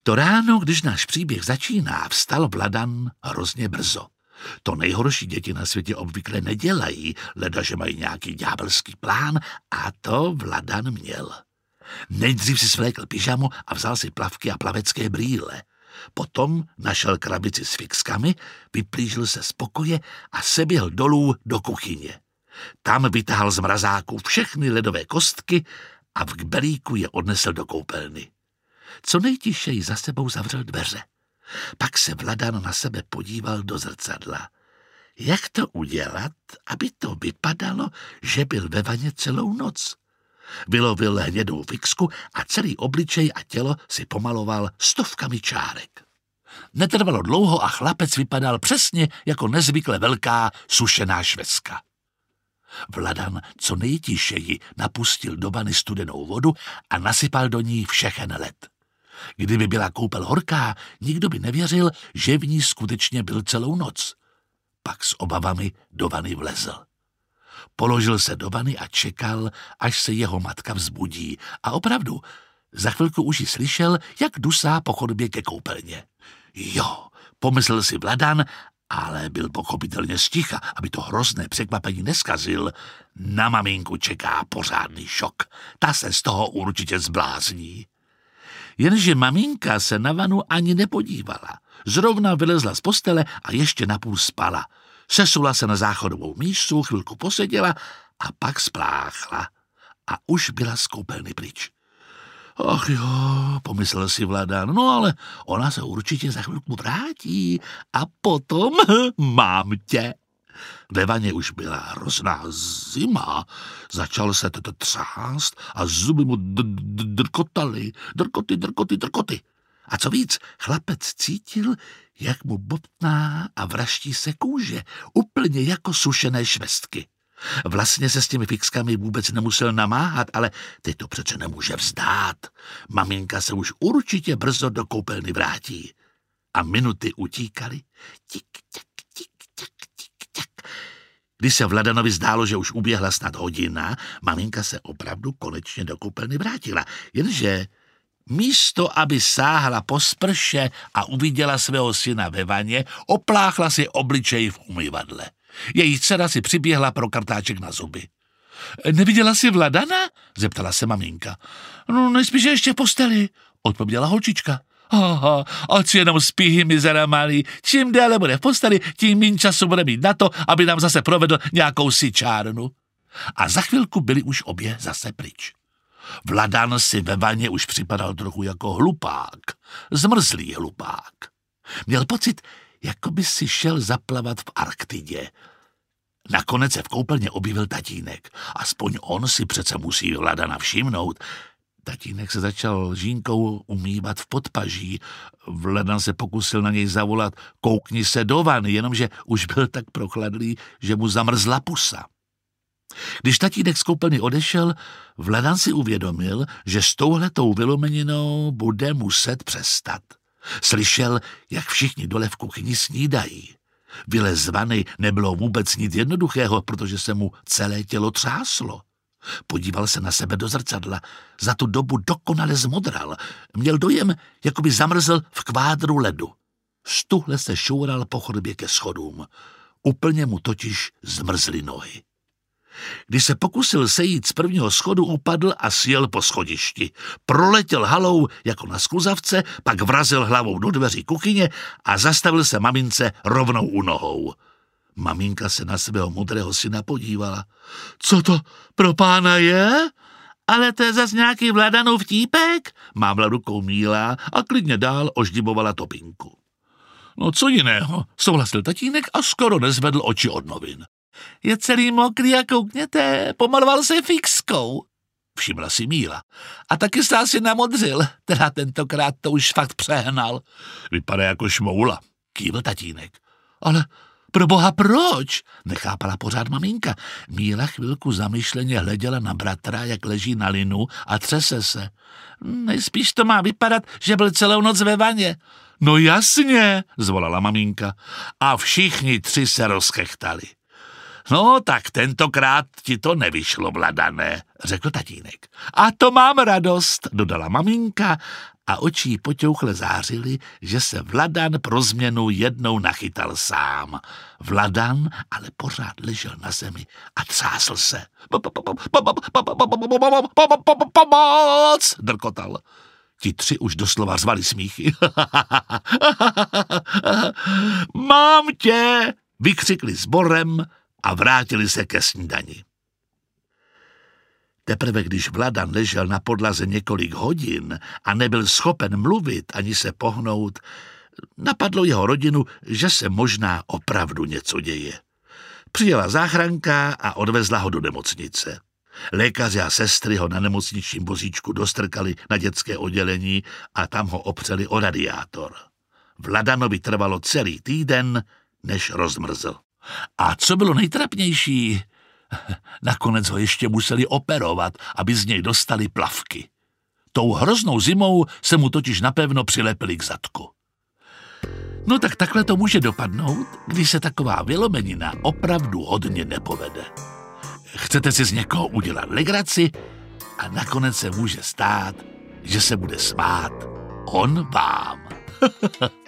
To ráno, když náš příběh začíná, vstal Vladan hrozně brzo. To nejhorší děti na světě obvykle nedělají, ledaže mají nějaký ďábelský plán, a to Vladan měl. Nejdřív si svlékl pyžamu a vzal si plavky a plavecké brýle. Potom našel krabici s fixkami, vyplížil se z pokoje a seběhl dolů do kuchyně. Tam vytahal z mrazáku všechny ledové kostky a v kbelíku je odnesl do koupelny. Co nejtišeji za sebou zavřel dveře. Pak se Vladan na sebe podíval do zrcadla. Jak to udělat, aby to vypadalo, že byl ve vaně celou noc? Vylovil hnědou fixku a celý obličej a tělo si pomaloval stovkami čárek. Netrvalo dlouho a chlapec vypadal přesně jako nezvykle velká sušená švestka. Vladan co nejtišeji napustil do vany studenou vodu a nasypal do ní všechen led. Kdyby byla koupel horká, nikdo by nevěřil, že v ní skutečně byl celou noc. Pak s obavami do vany vlezl. Položil se do vany a čekal, až se jeho matka vzbudí. A opravdu, za chvilku už ji slyšel, jak dusá po chodbě ke koupelně. Jo, pomyslel si Vladan, ale byl pochopitelně sticha, aby to hrozné překvapení neskazil. Na maminku čeká pořádný šok. Ta se z toho určitě zblázní. Jenže maminka se na vanu ani nepodívala. Zrovna vylezla z postele a ještě napůl spala. Sesula se na záchodovou místu, chvilku poseděla a pak spláchla. A už byla z koupelny pryč. Ach jo, pomyslel si Vladan, no ale ona se určitě za chvilku vrátí a potom mám tě. Ve vaně už byla hrozná zima, začal se toto třást a zuby mu drkotaly, drkoty. A co víc, chlapec cítil, jak mu bobtná a vraští se kůže, úplně jako sušené švestky. Vlastně se s těmi fixkami vůbec nemusel namáhat, ale teď to přece nemůže vzdát. Maminka se už určitě brzo do koupelny vrátí. A minuty utíkaly. Tik-tak. Když se Vladanovi zdálo, že už uběhla snad hodina, maminka se opravdu konečně do koupelny vrátila. Jenže místo, aby sáhla po sprše a uviděla svého syna ve vaně, opláchla si obličej v umyvadle. Její dcera si přiběhla pro kartáček na zuby. Neviděla jsi Vladana? Zeptala se maminka. No, nejspíš ještě v posteli, odpověděla holčička. Aha, ať si jenom spí, mizera malý. Čím déle bude v posteli, tím méně času bude mít na to, aby nám zase provedl nějakou sičárnu. A za chvilku byli už obě zase pryč. Vladan si ve vaně už připadal trochu jako hlupák, zmrzlý hlupák. Měl pocit, jako by si šel zaplavat v Arktidě. Nakonec se v koupelně objevil tatínek. Aspoň on si přece musí Vladana všimnout. Tatínek se začal žínkou umývat v podpaží. Vladan se pokusil na něj zavolat: koukni se do vany, jenomže už byl tak prochladlý, že mu zamrzla pusa. Když tatínek z koupelny odešel, Vladan si uvědomil, že s touhletou vylomeninou bude muset přestat. Slyšel, jak všichni dole v kuchyni snídají. Vylez z vany nebylo vůbec nic jednoduchého, protože se mu celé tělo třáslo. Podíval se na sebe do zrcadla. Za tu dobu dokonale zmodral. Měl dojem, jako by zamrzl v kvádru ledu. Stuhle se šoural po chodbě ke schodům. Úplně mu totiž zmrzly nohy. Když se pokusil sejít z prvního schodu, upadl a sjel po schodišti. Proletěl halou jako na skluzavce, pak vrazil hlavou do dveří kuchyně a zastavil se mamince rovnou u nohou. Maminka se na svého modrého syna podívala. Co to pro pána je? Ale to je zas nějaký Vladanův vtípek? Mávla rukou Míla a klidně dál oždibovala topinku. No co jiného, souhlasil tatínek a skoro nezvedl oči od novin. Je celý mokrý a koukněte, pomaloval se fixkou, všimla si Míla. A taky se asi namodřil, teda tentokrát to už fakt přehnal. Vypadá jako šmoula, kývl tatínek. Ale proboha proč? Nechápala pořád maminka. Míla chvilku zamyšleně hleděla na bratra, jak leží na linu a třese se. Nejspíš to má vypadat, že byl celou noc ve vaně. No jasně, zvolala maminka. A všichni tři se rozchechtali. No, tak tentokrát ti to nevyšlo, Vladane, řekl tatínek. A to mám radost, dodala maminka a oči jí poťouchle zářily, že se Vladan pro změnu jednou nachytal sám. Vladan ale pořád ležel na zemi a třásl se. Pomoc! Drkotal. Ti tři už doslova řvali smíchy. Mám tě! Vykřikli sborem a vrátili se ke snídani. Teprve když Vladan ležel na podlaze několik hodin a nebyl schopen mluvit ani se pohnout, napadlo jeho rodinu, že se možná opravdu něco děje. Přijela záchranka a odvezla ho do nemocnice. Lékaři a sestry ho na nemocničním vozíčku dostrkali na dětské oddělení a tam ho opřeli o radiátor. Vladanovi trvalo celý týden, než rozmrzl. A co bylo nejtrapnější? Nakonec ho ještě museli operovat, aby z něj dostali plavky. Tou hroznou zimou se mu totiž napevno přilepili k zadku. No tak takhle to může dopadnout, když se taková vylomenina opravdu hodně nepovede. Chcete si z někoho udělat legraci a nakonec se může stát, že se bude smát on vám.